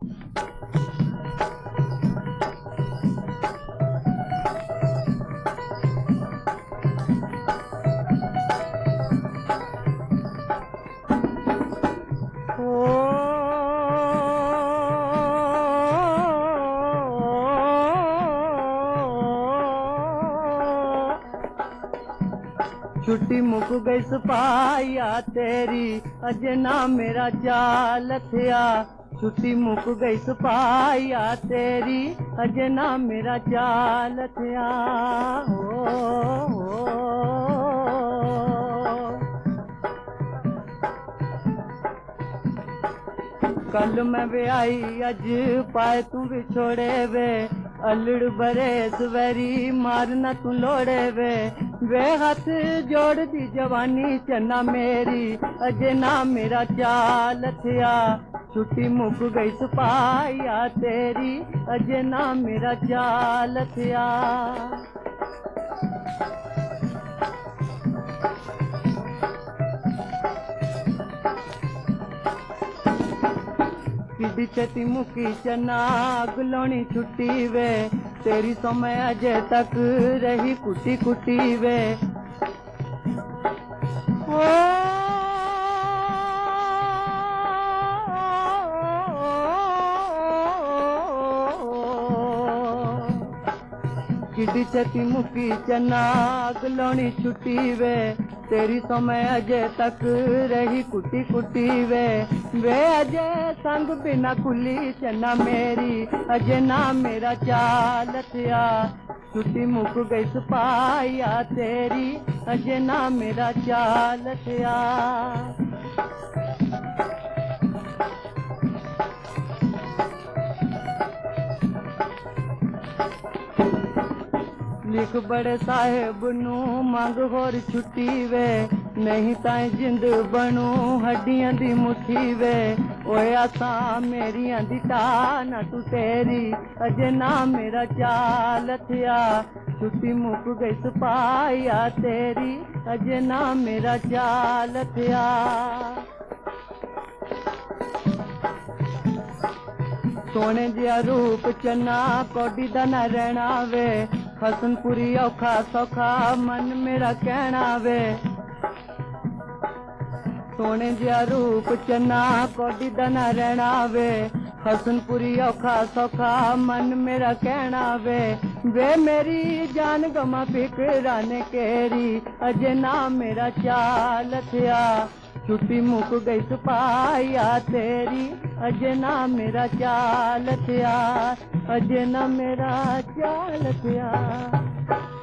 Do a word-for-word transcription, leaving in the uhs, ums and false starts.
छुट्टी मुक गई सपाया तेरी अजे ना मेरा चाल थिया। छुट्टी मुक गई सपाया तेरी अजे ना मेरा चाल थिया। ओ, ओ, कल मैं वे आई अज पाए तू भी छोड़े वे। अलड़ बरे सवेरी मारना तू लोड़े वे। वे हाथ जोड़ दी जवानी चन्ना मेरी अजे ना मेरा चाल थिया। छुट्टी मुक गई सपाया तेरी अजे ना मेरा चाल थिया। किडी छती मुकी चना अगलोनी छुट्टी वे। तेरी समय अजे तक रही कुटी कुटी वे। ओ, किडी छती मुकी चना अगलोनी छुट्टी वे। तेरी समय अजे तक रही कुटी कुटी वे। वे अजे संग बिना खुली चना मेरी अजे ना मेरा चाल थिया। छुट्टी मुक गई सपाया तेरी अजे ना मेरा चाल थिया। लिख बड़े साहेब नू मंग होर छुट्टी वे। नहीं ताई जिंद बनू हड्डियां दी मुट्ठी वे। ओए आसा मेरियां दी टाना तू तेरी अजे ना मेरा चाल थिया। छुट्टी मुक गई सपाया तेरी अजे ना मेरा चाल थिया। सोने जिया रूप चन्ना कोडी दा ना रहना वे। हसनपुरी औखा सौखा मन मेरा कहना वे। सोने जिया रूप चन्ना कोडी दा ना रहना वे। हसनपुरी औखा सौखा मन मेरा कहना वे। वे मेरी जान गमा फिकराने केरी अजे ना मेरा चाल थिया। छुट्टी मुक गई सपाया तेरी अजे ना मेरा चाल थिया। अजे ना मेरा चाल थिया।